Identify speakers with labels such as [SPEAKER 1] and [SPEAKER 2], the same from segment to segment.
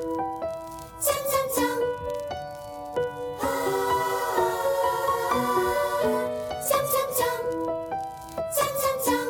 [SPEAKER 1] Цям-цям-цям. Цям-цям-цям. Цям-цям-цям.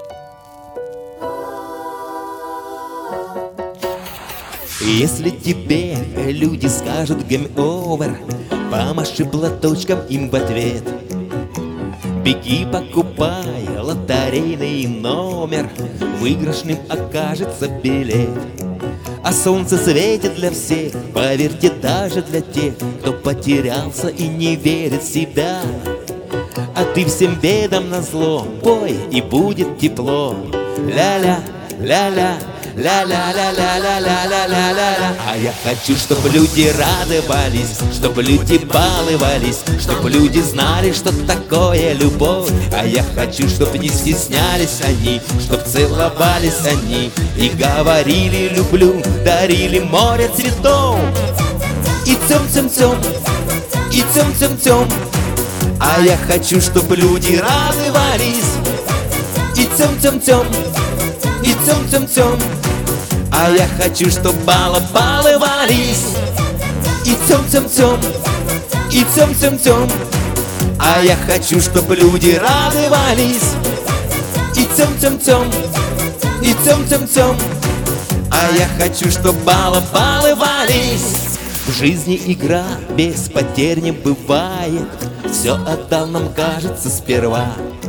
[SPEAKER 2] Если тебе люди скажут game over, помаши платочком им в ответ. Беги, покупай лотерейный номер, выигрышным окажется билет. А солнце светит для всех, поверьте, даже для тех, кто потерялся и не верит в себя. А ты всем бедам назло пой, и будет тепло. Ля-ля, ля-ля, ля-ля-ля-ля-ля-ля-ля-ля-ля. А я хочу, чтобы люди радовались, чтобы люди баловались, чтобы люди знали, что такое любовь. А я хочу, чтобы не стеснялись они, чтоб целовались они и говорили люблю, дарили море цветов. И цем-цем-цем, и цем-цем-цем. А я хочу, чтобы люди радовались. И цем-цем-цем, и цем-цем-цем. А я хочу, чтоб баловались. И цем-цем-цем, и цем-цем-цем. А я хочу, чтоб люди радовались. И цем-цем-цем, и цем-цем-цем. А я хочу, чтоб баловались. В жизни игра без потерь не бывает. Все отдал нам, кажется, сперва.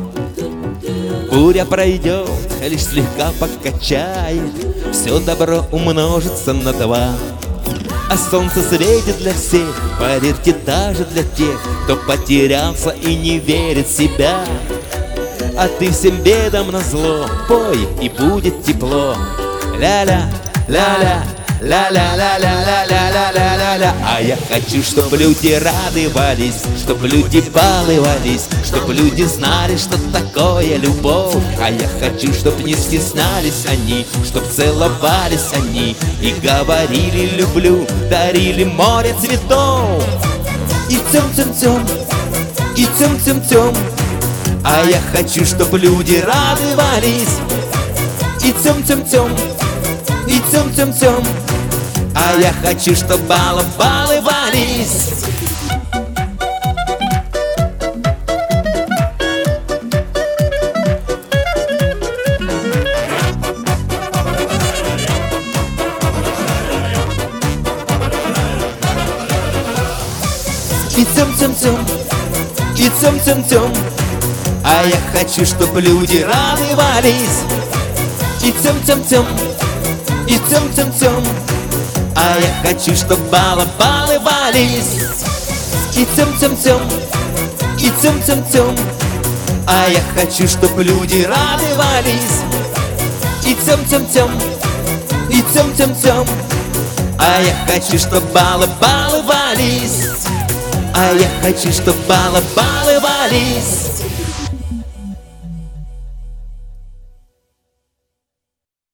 [SPEAKER 2] Буря пройдет, лишь слегка покачает, все добро умножится на 2. А солнце светит для всех, поверьте, даже для тех, кто потерялся и не верит в себя. А ты всем бедам назло пой, и будет тепло. Ля-ля, ля-ля, ля-ля-ля-ля-ля-ля-ля-ля-ля. А я хочу, чтобы люди радовались, чтобы люди баловались, чтобы люди знали, что такое любовь. А я хочу, чтобы не стеснялись они, чтоб целовались они и говорили люблю, дарили море цветов. И цем-цем-цем, и цем-цем-цем. А я хочу, чтобы люди радовались. И цем-цем-цем, и цем-цем-цем. А я хочу, чтоб баловались. И цем-цем-цем, и цем-цем-цем. А я хочу, чтоб люди радовались. И цем-цем-цем, и цем-цем-цем. А я хочу, чтоб баловались. И цем-цем-цем, и цем-цем-цем. А я хочу, чтоб люди радовались. И цем-цем-цем, и цем-цем-цем. А я хочу, чтоб баловались. А я хочу, чтоб баловались.